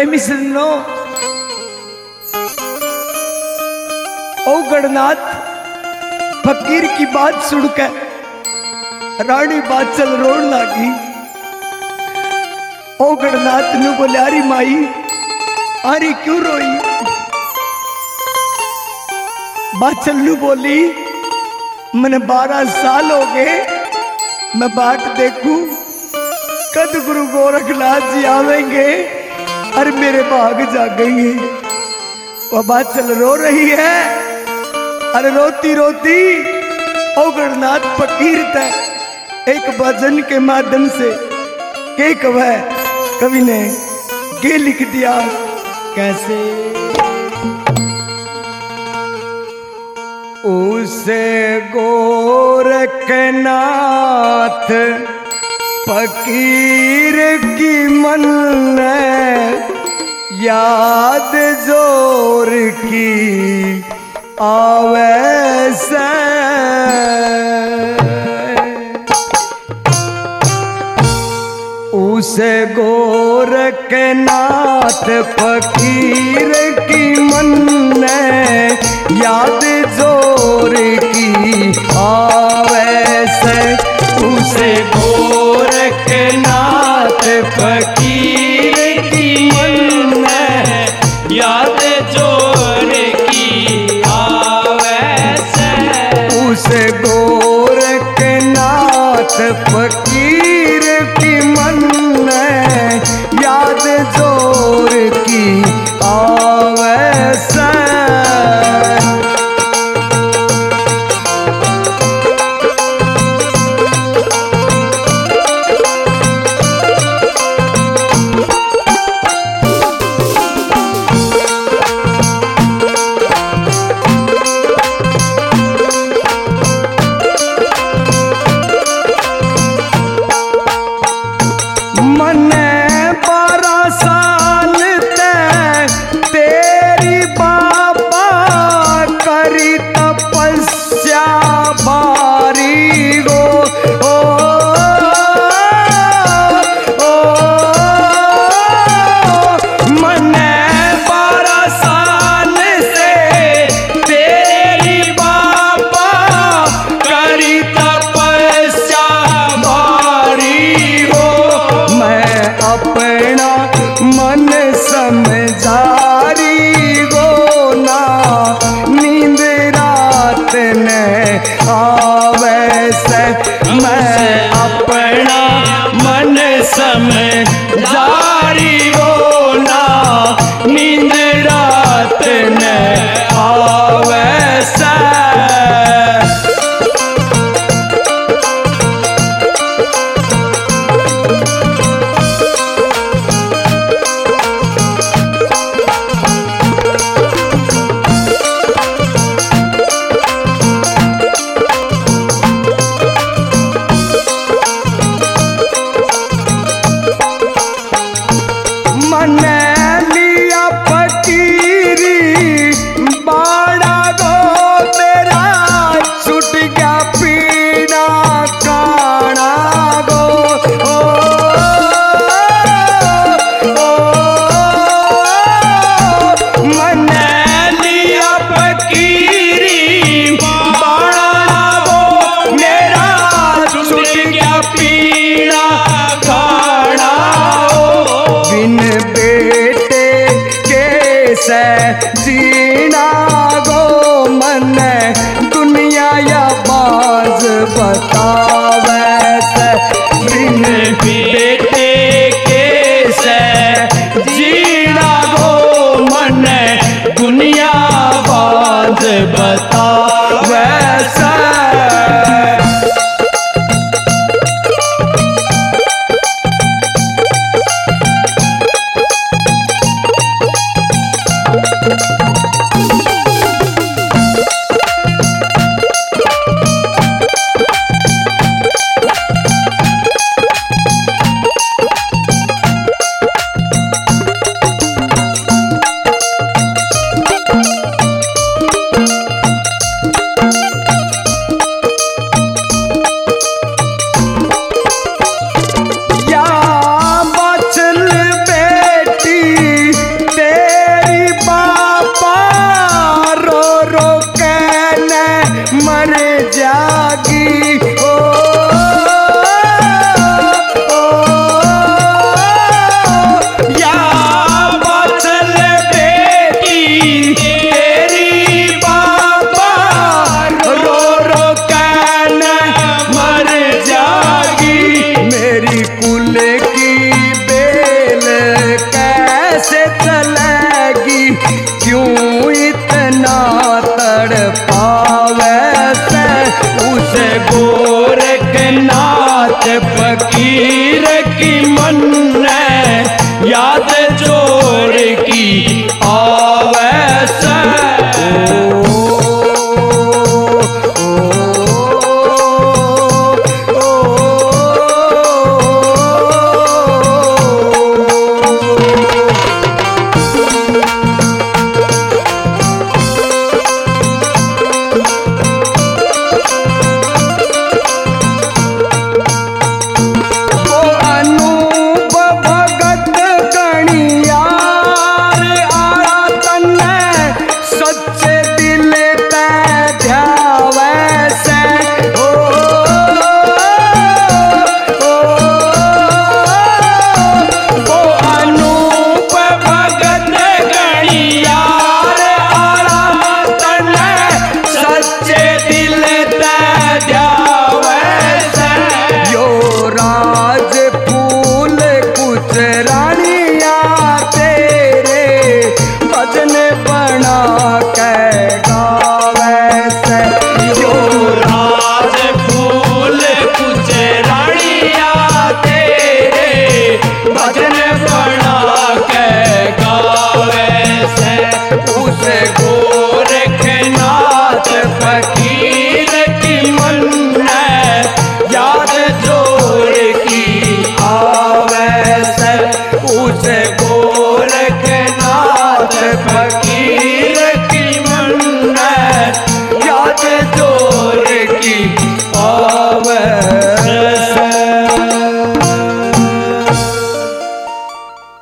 प्रेमी सुनो, ओ गणनाथ फकीर की बात सुनकर रानी बादशाह रोन लागी। ओ गणनाथ ने बोले अरे माई अरे क्यों रोई। बादशाह ने बोली मैंने 12 साल हो गए मैं बाट देखूं कद गुरु गोरखनाथ जी आवेंगे और मेरे भाग जागेंगे। वह बादशाह रो रही है। अरे रोती रोती ओ गणनाथ फकीर तक एक भजन के माध्यम से के कवि ने के लिख दिया कैसे। उसे गोरखनाथ फकीर की मन याद जोर की आवे से। उसे गोरखनाथ फकीर की मन याद जोर की आवे से। उसे गोरखनाथ फकीर की मन याद जोर की आवे से। उसे गोरखनाथ फकीर की मन याद जोर की आवे से। जीना गो मन दुनिया या बाज बता।